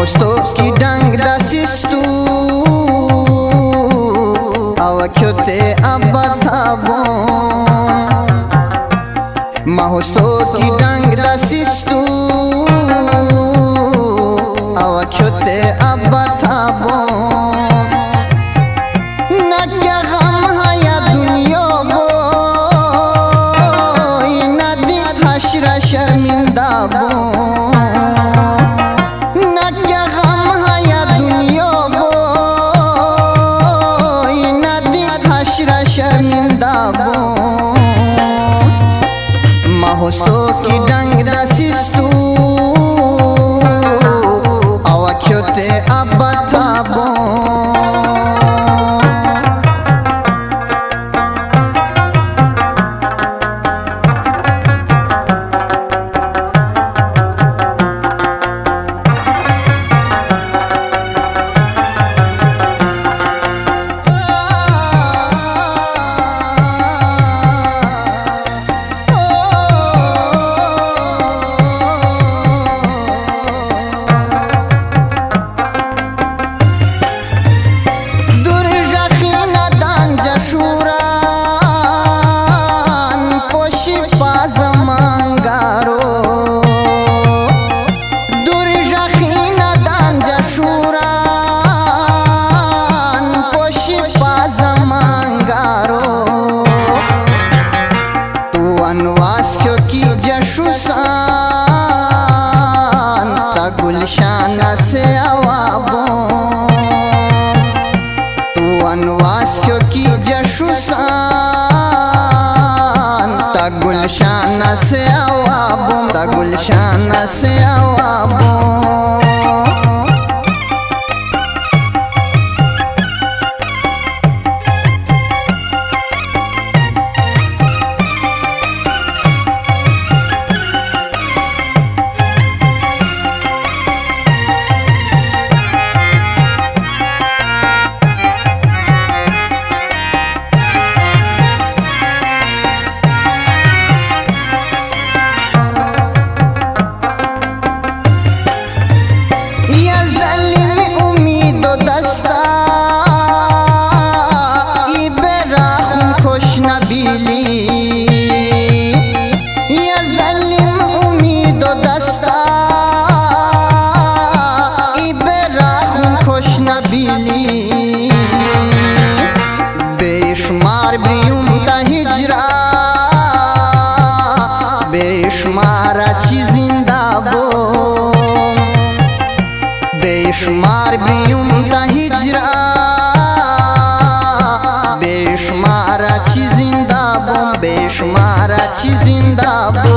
Mahosto ki dang dasistu awakyote abatabo Mahosto ki dang dasistu awakyote abatabo na kya gam haya dunya bo na di hashra sharminda bo Mahosto ki dang dasistu awakyote abatabo गुलशाना से आवाबो तू अनवास क्यों की जशुसान ता गुलशाना से आवाबो ता गुलशाना से आवाबो बेशुमार बियुम ता हिजरा बेशुमार अच्छी जिंदा बो बेशुमार बियुम ता हिजरा बेशुमार अच्छी जिंदा बो बेशुमार अच्छी जिंदा बो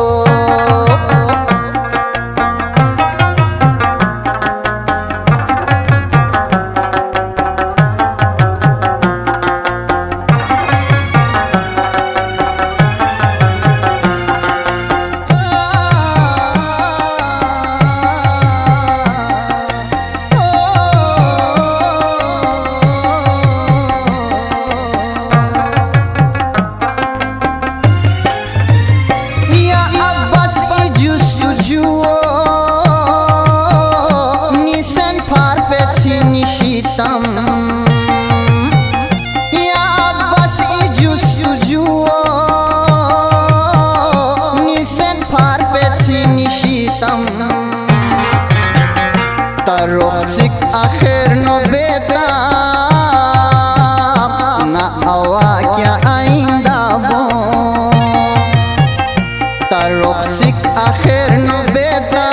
Taroxik akhir no beta na awakya ainda bo Taroxik akhir no beta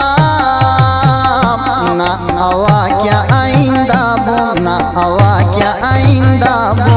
na awakya ainda bo na awakya ainda bo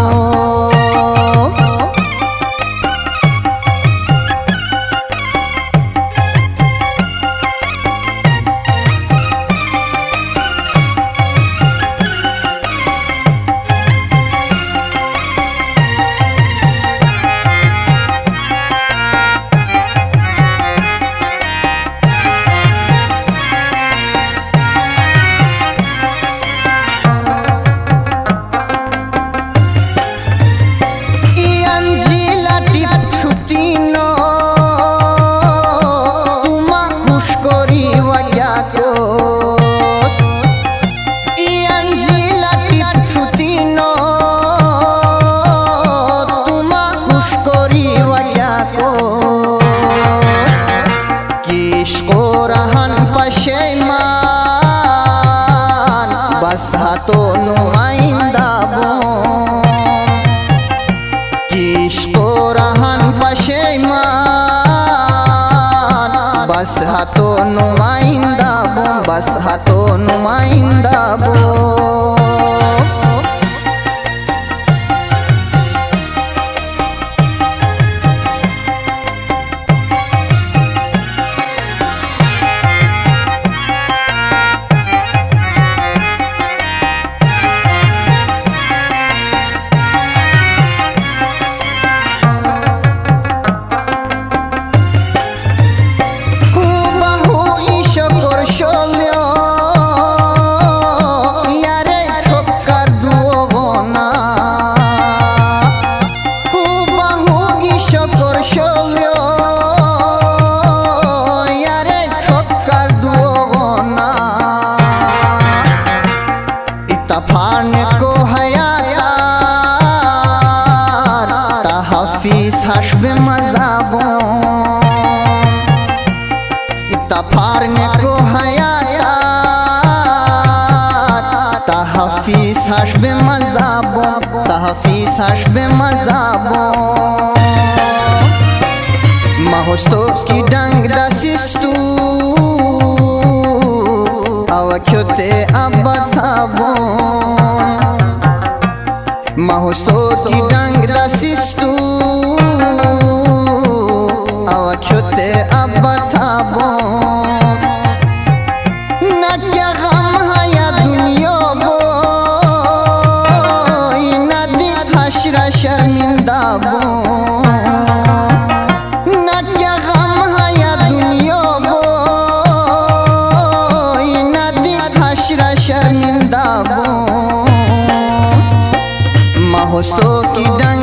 बस हाथों नुमाइंदा बो किसको रहन पशेमान बस हाथों नुमाइंदा बो बस हाथों नुमाइंदा बो हाशबे मजाबो तफारने को हयात तहफीज हाशबे मजाबो तहफीज हाशबे मजाबो महस्तो की डंग दसिस्तु अवख्योते अबथाबो महस्तो की डंग दसिस्तु अवख्योते अबथाबो न क्या गम है या दुनिया बो न दी हशरा शर्मिंदा बो न क्या गम है या दुनिया बो न दी हशरा शर्मिंदा बो महस्तो की